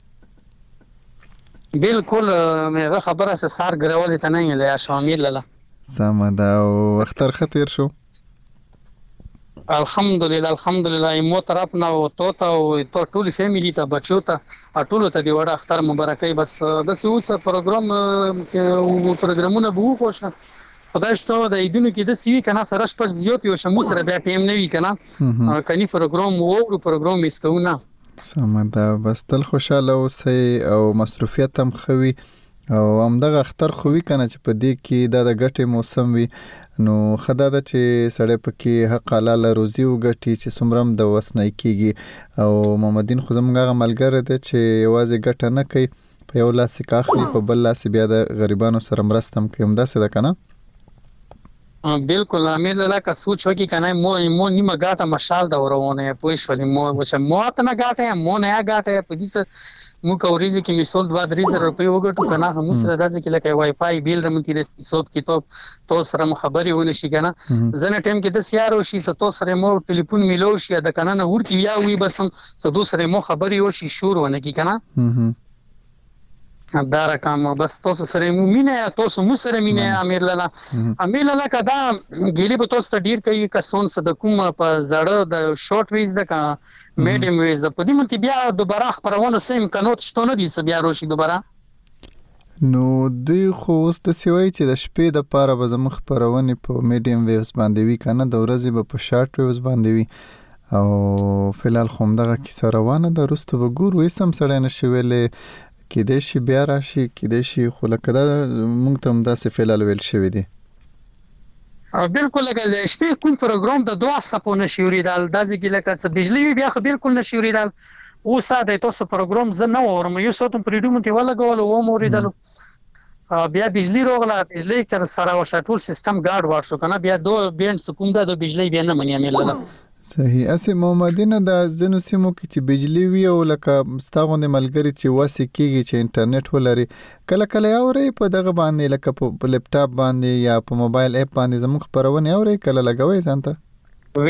بالکل مې خبره سار ګرولې ته نه لیا شامل لاله. سم دا او اختر خطر شو. الحمدلله مو طرف نه او تو او ټول فیملی ته بچو ته ټول ته دی وړه اختر مبارکي. بس د اوس پروګرامونه بو خوښه خدای شته د ایدونو کې د سوي کنه سره شپږ زیات یو شمو سره بیا ټیم نه وی کنه کني پروګرام میسکونه. سم دا بس تل خوشاله اوسئ او مصروفیت هم خوي او همدغه اختر خوي کنه چې په دې کې د ګټې موسم وي نو خدا دا چې سړی پکې حق حلال روزي وګټي چې څومره د وسنۍ کیږي. او محمدین خو زموږ ملګری دی چې یوازې ګټه نه کوي په یو لاس کاخلي په بل لاس بیا د غریبانو سره مرسته هم کوي. همداسې ده کنه. بالکل امیر لاله کا سوچ وکي کنه مو نیمه گاټه مشال دا ورونه پوښولې مو وچ مو ته نه گاټه مو نه گاټه په دې مو کوریږي کې میسول 2-3 روپۍ وګټو کنه هم سره داسې کې لکه وای فای بیل رمتي رسوب کې تو سره خبري ونه شي کنه. زنه ټیم کې د سیارو شي تو سره مو ټلیفون میلو شي د کنه نه ورکی یا وی بس سدو سره مو خبري وشي شور ونه کی کنه. دا رقم بس تاسو سره مینه تاسو مو سره مینه امیر لاله کدا ګيلي به تاسو ډیر کوي کسون صد کوم په زړه د شورت ویز د کا میډیم ویز په دې منتی بیا دوباره خبرونه سیم کنوت شته نه دي بیا روشي دوباره. نو دوی خو اوس د سوي چې د شپې د پاره به زموږ خبرونه په میډیم ویوز باندې وی کنه د ورځې به په شارټ ویوز باندې وی او فلال خو دغه کیسه روانه د رستو وګور وې سم سړی نشي ویلې کې د شي بیا راشي کې د شي خو لکه دا مونږ ته هم داسې فعال ویل شوی دی. بالکل لکه د شپې کوم پروګرام د 2 سپو نشوري دال د ځګی لکه څه بجلی بیا خو بالکل نشوري دال او ساده تاسو پروګرام زه نه اورم یو څه ته پریډوم ته ولګول او موریدل بیا بجلی روغله بجلی تر سره وشټول سیستم ګارد ور شو کنه بیا 2 بینډ کوم د بجلی بیا نه منی مله. صحیح. اسه محمدینه د زنو سیمو کې چې بجلی وي او لکه ستاغونه ملګری چې واسي کیږي چې انټرنیټ ولري کله کله اوري په دغه باندې لکه په لپټاپ باندې یا په موبایل اپ باندې زموږ پرونه اوري کله لګوي ځانته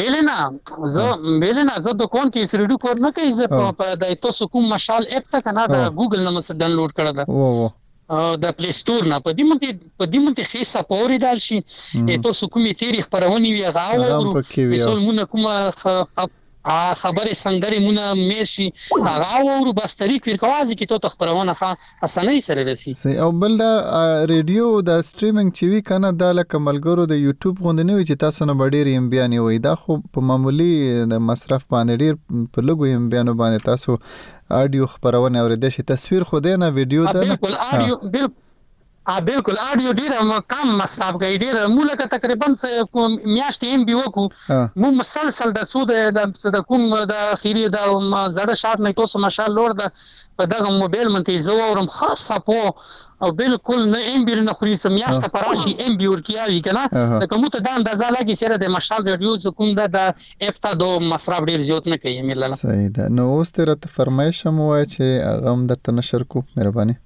ویلنا زه د کون کې سریډو کور نه کوي زه په د تاسو کوم مشال اپ ته کنه د ګوګل نه مس ډاونلوډ کړه دا د پلی سٹور نه په دې منته خيسه پوري دال شي تاسو کومي تیری خبرونه وی غاو مثال مونږ کومه خبره سندري مونږ مېشي غاو بس طریق ورکوازي کې ته خبرونه اسانه سره رسي. او بل دا ریډیو د سټریمینګ چې وی کنه د لکه ملګرو د یوټیوب غوندې نه وي چې تاسو نه ډېر ایم بیان وي دا خو په معمولی د مصرف باندې ډېر په لګو ایم بیان باندې تاسو آډیو خبرونه اورېدل شي تصویر خو دی نه ویډیو ده. بالکل آډیو بالکل آډیو ډیر کم مصرف کوي ډیر مولکه تقریبا میاشتې ام بي وکړو مو مسلسل د څو د کوم د اخیری د زړه شارټ نه تاسو ماشال لور د په دغه موبایل منته زو اورم خاصه په او بالکل نه ام بي نه خوري سمیاشت پراشي ام بي ورکیاوي کنه د کومه ته د اندازه لګي سره د ماشال ریډیو کوم د اپ ته دو مصرف ډیر زیات نه کوي ملله. صحیح ده. نو اوس ته فرمایش مو وای چې هغه هم د نشر کو مهرباني.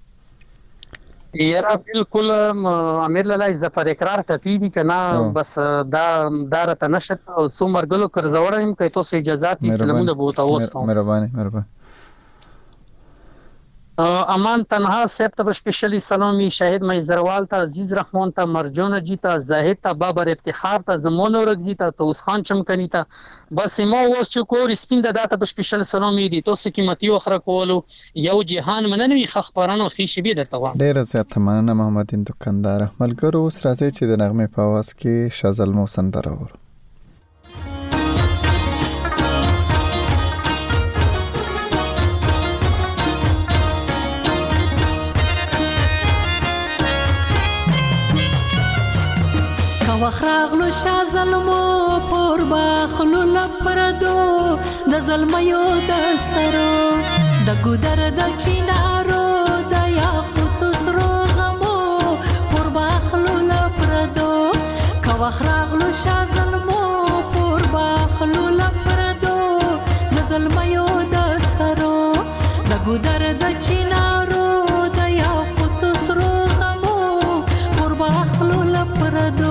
یاره بالکل امیر لاله ظفر اقرار ټپی دي کنه بس دا رته نشر او سو مرګلو کرزوړم کوي تاسو اجازه دي سلامونه بوته وستو. مهرباني. امان تنها سیب ته سپیشلی سلامي شاهد مېزروال ته عزیز رحمان ته مرجان جی ته زاهد ته بابر افتخار ته زمون ورغزي ته توس خان چمکني ته بس ما اوس چې کور سپین د داته سپیشل سلامي دي تاسو قیمتي اخره کولو یو جهان مننوي خبرانو خي شبي درته و ډیر زیات مننه محمدین دکاندار. ملګرو اوس راځي چې د نغمه په आवाज کې شازل مو سندره ور وخراغلو شا ظلمو پور باخلو لپردو د ظلمیو د سرو د ګودر د چینارو د یاقوت سرو غمو پور باخلو لپردو که وخراغلو شا ظلمو پور باخلو لپردو د ظلمیو د سرو د ګودر د چینارو د یاقوت سرو غمو پور باخلو لپردو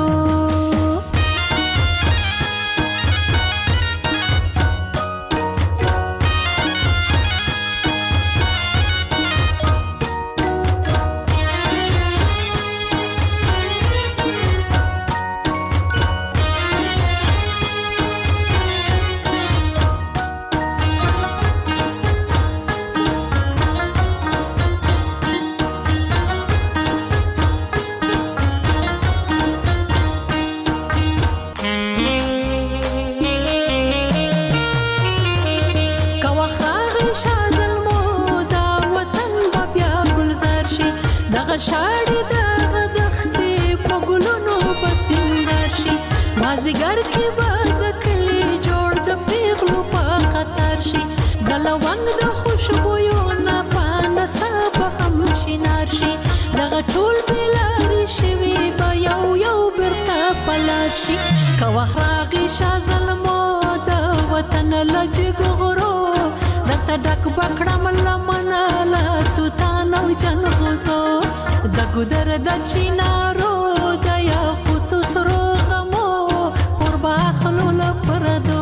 شاړې دغه دښتې په ګلونو به سینګار شي مازدیګر کې به د کلي جوړ د پیغلو په خطر شي د لونګ د خوشبویو نه په نڅا به هم چینار شي دغه ټول بېلارې شوي به یو بېرته په لار شي که وخت راغی شا ظلمو د وطن له جګغرو درته ډک به کړم لمنه له توتان او جنغوزو د ګودر د چینارو د یاقوت سرو غمو پور باخلو لپردو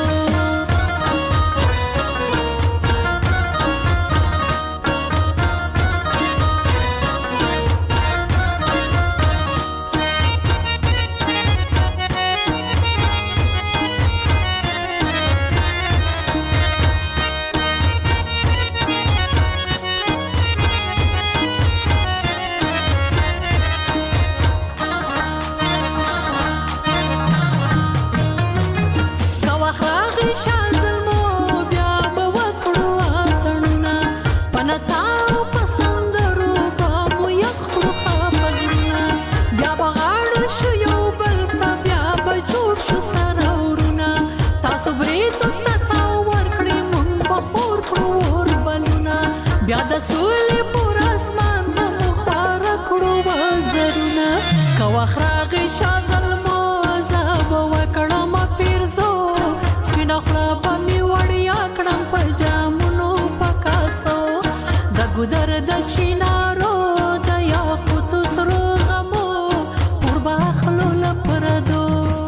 بیا د سولې پر اسمان به خواره کړو وزرونه که وخت راغی شا ظلمو زه به وکړم پیرزو سپینه خوله به مې وړیا کړم په جامونو په کاسو د ګودر د چینارو د یاقوت سرو غمو پور باخلو لپردو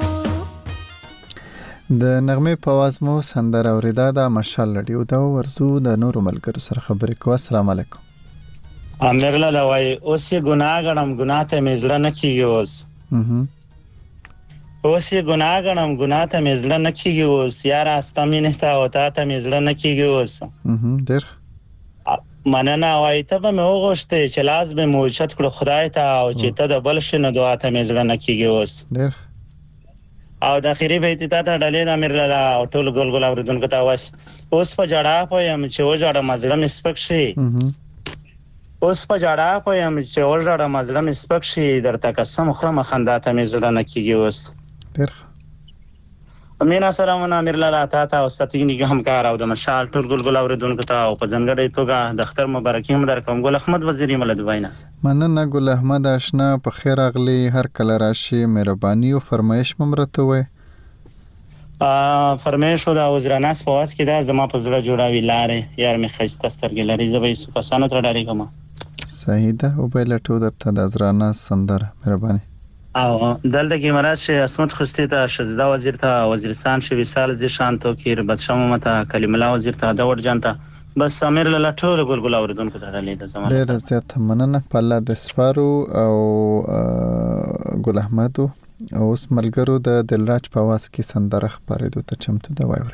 د نغمې په आवाज مو سندره اوریدا د مشال رادیو دا ورزو د نورو ملګرو سره خبرې کوو. السلام علیکم. امیر لاله وای اوس یې ګناه غنم ګناه ته مې زړه نه کیږي اوس یې ګناه غنم ګناه ته مې زړه نه کیږي اوس یاره استا مینه ته او تا ته مې زړه نه کیږي اوس ډېر مننه وای ته به مې وغوښتې چې لاس به مو اوچت کړو خدای ته او چې ته د بل شي نه دعا ته مې زړه نه کیږي اوس ډېر او د اخیری بیت ته ډلې د امیر لاله او ټول ګلګل اوریدونکو ته واس اوس په جړه پویم چې و جړه مزړه مې سپک شي اوس په جړه پویم چې و جړه مزړه مې سپک شي درته قسم خورم خندا ته مې زړه نه کیږي اوس ډېر امین سلامونه امیر لاله ته او ستګنی همکار او د مشال ټول ګلګل اوریدونکو ته او په ځنګړې توګه د اختر مبارکي هم درکوم ګل احمد وزیری ملد وینا مننه ګل احمد آشنا په خیر اغلی هر کله راشي مهرباني او فرمایش ممرته وي فرمایش دا وزرانه په واس کې دا زما په زړه جوړاوي لارې یار می خسته سترګې لري زبې سو کسانو تر ډاري کوم صحیح ده او به لټو درته د وزرانه سندره مهرباني او دلته کې مراد شه اسمت خسته ته شهزاده وزیر ته وزیرستان شوی سال ز شانتو کې بدشمو مته کلیم الله وزیر ته دا ور جانته بس امیر لاله ټول ګلګل اوریدونکو ته ډالې د زمانه ډېر زیات مننه په الله د سپارو او ګل احمد او اوس ملګرو د دلراج په واس کې سندره خبرېدو ته چمتو دا وایو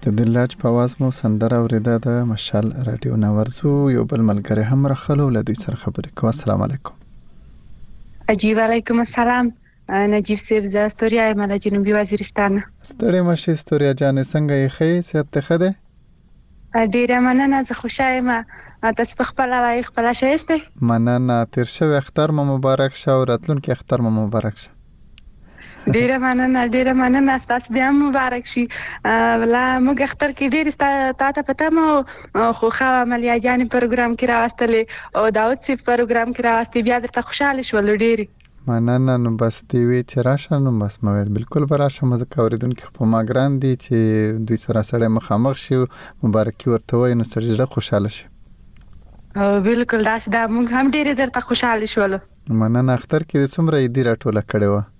د دلاج په आवाज مو سندره اوریده د مشال رادیو نورزو. یو بل ملګری هم راخلو له دوی سره خبرې کوو. السلام علیکم. اجي وعلیکم السلام. نجیب صاحب ز استوریا یم له جنوبي وزیرستان. ستړي مشه استوریا جانې څنګه یې خې صحت ته خده؟ ډیره مننه زه خوشاله یم. تاسو په خپل وای خپل شایسته؟ مننه. تیر شوی اختر مو مبارک شه او راتلونکي اختر مو مبارک شه. ډیره مننه تاسو بیا مبارک شي. ولا موږ اختر کې ډیر تاسو پته مو خو خا عملیه جان پروګرام کې راوستلې او داوود سی پروګرام کې راوستي بیا درته خوشاله شول ډیری. مننه. نو بس دی وی چې راشه نو بس مویل بالکل براشه مزه اوریدونکو په ما ګران دي چې دوی سره سره مخامخ شي مبارکي ورته وای نو سره خوشاله شي. او بالکل دا موږ هم ډیر درته خوشاله شول. مننه. اختر کې څومره یې دی راټوله کړې و؟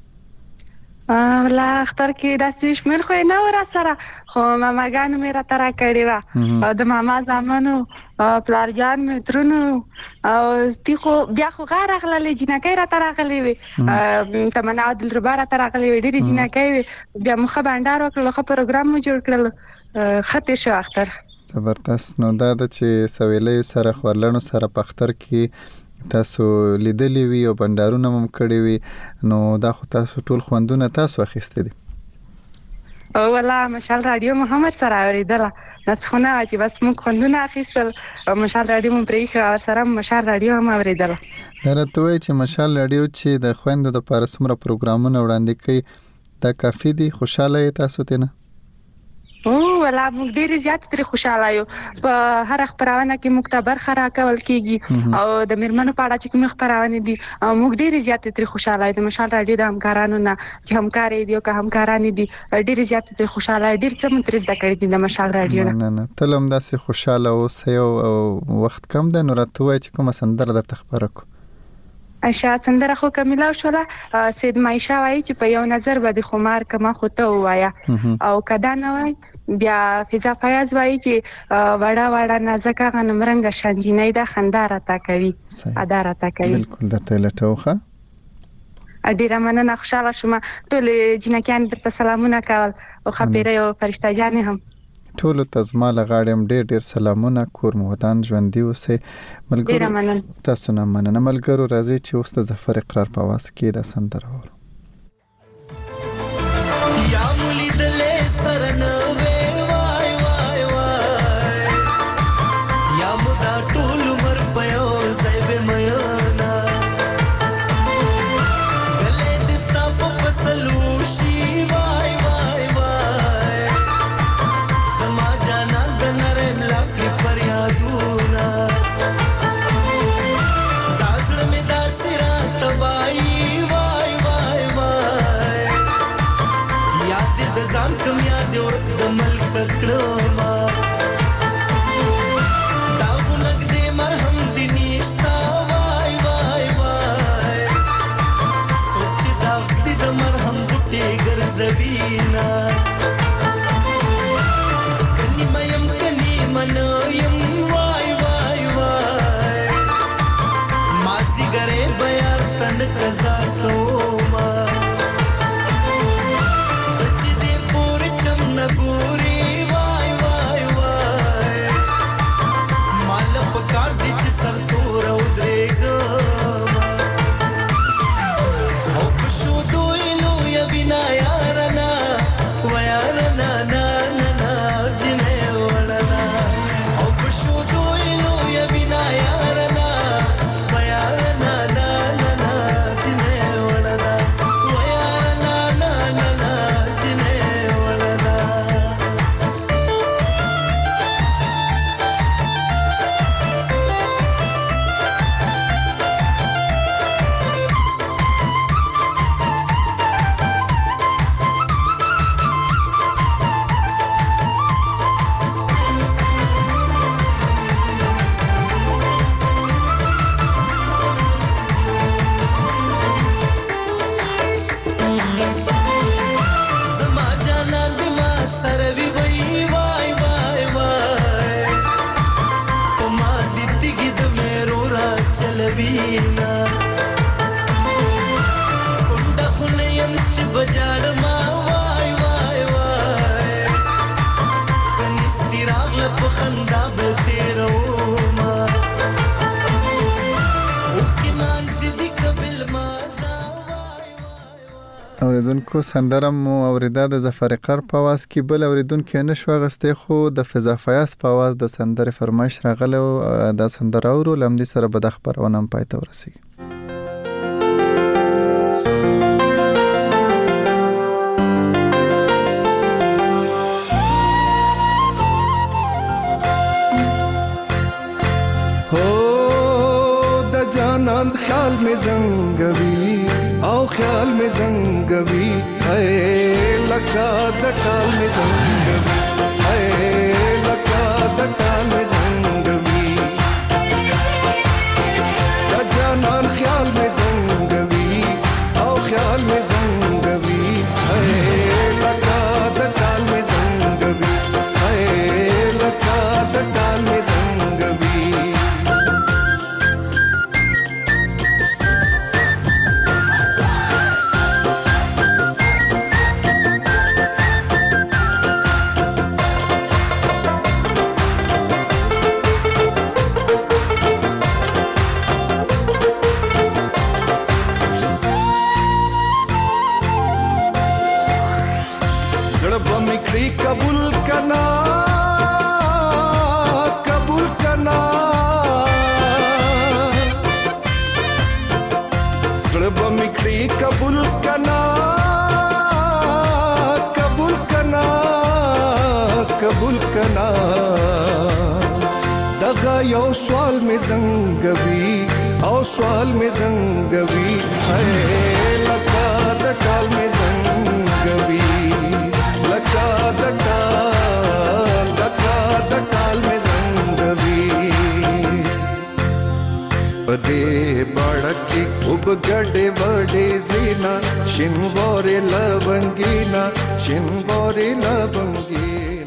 ولا اختر کې داسې شمیر خو نه ور سره خو ماماګانو مې را ترا کړی و او د ماما زامنو پلارجان مې ترونو او تیخو بیا خو غار اغللې جنکې را ترا غلې وي تمنا دلربا را ترا غلې وي ډېری جنکې بیا مخه بانډار وکړل خو پروګرام مو جوړ کړل خطه شو اختر. زبردست. نو دا د چې سویلې سره خورلنو سره په اختر کې تاسو لیدلې وی او بندارونه هم کړی وی نو دا خو تاسو ټول خوندونه تاسو اخیسته دي؟ او والله مشال رادیو محمد سره اوریدل نسخونه چې بس موږ خوندونه اخیستل او مشال رادیو مو پرې او سره مشال رادیو هم اوریدل. درته وای چې مشال رادیو چې د خويندو د پارسمره پروګرامونه وړاندې کوي دا کافي دي؟ خوشاله تاسو ته نه؟ او ولا موږ ډیر زیات تر خوشاله یو. په هر خبرونه کې مختبر خرا کول کیږي او د میرمنو په اړه چې کوم خبرونه دي موږ ډیر زیات تر خوشاله یو. د مشال رادیو د همکارانو نه چې همکاري دي او که همکاران دي ډیر زیات تر خوشاله ډیر څه مترز د کړی دي د مشال رادیو نه. نه تلم داسې خوشاله او وخت کم ده نو راته وای چې کوم سندره د تخبره کو اشا سندره خو کمیلا شولا سید مایشا وای چې په یو نظر باندې خمار کما خو ته وایا او کدا نه وای بیا فضا فیاض وای چې وړا نازکه غنمرنګ شنجینې د خنداره تا کوي اداره تا کوي. بالکل درته لټوخه. ډیره مننه خوشاله شوم. ټول جنکیان درته سلامونه کول او خبره او فرشته جان هم ټول تزماله غاړم ډیر سلامونه کور مو ودان ژوندۍ اوسه ملګرو. تاسو نه مننه ملګرو. راځي چې اوس د ظفر اقرار په واس کې د سندره ورو. یا مولي دلې سرنه وای وای وای یا مدا ټول مر پيو زيب ميانا دلې دستا فصلو شي وای وای وای سما جانا دنرم لاکي فریادونا داسړ می داسرا توای وای وای وای یاد د ځان کوم یاد ورته د ملک پکړو ما دا ونګ دې مرهم دې نشتا وای وای وای سوچ دا دې د مرهم غټي ګرځوینا کني میم کني منیم وای وای وای ماسي ګره بیار تن قزا کوما نګوري وای وای وای مال په کار دي چې سر څور او درېګ او په شو دوی نو یا بنا یارنا و یارنا نا نا جنې ولنا او په شو دوی نو یا بنا یارنا و یارنا نا نا جنې ولنا و یارنا نا نا جنې ولنا. چلوینا کونډه خونه يم چې بجاړ ما وای وای وای اوریدونکو سندره مو اوریدا د ظفر قر په आवाज کې، بل اوریدونکو نشو غسته خو د فضا فیاض په आवाज د سندره فرمایش راغله او د سندره اورو لمدي سره به د خبرونه پای ته ورسیږي. جانان خیال میں زنگوی او خیال میں زنگوی اے لگا دٹال میں زنگوی اے لگا دٹال میں زنگوی جانان خیال میں زنگوی او خیال میں زنگوی اے لگا دٹال میں زنگوی اے لگا دٹال میں زنگوی कबूल करना कबूल करना सड़ब मिखड़ी कबूल करना कबूल करना कबूल करना दगा यो सवाल में जंगवी और सवाल में जंगवी है लगा दटाल में जंगवी लगा दटाल में जंगवी पदे बड़की उब गड़े बड़े जीना शिनवारे लवंगीना शिनवारे लवंगी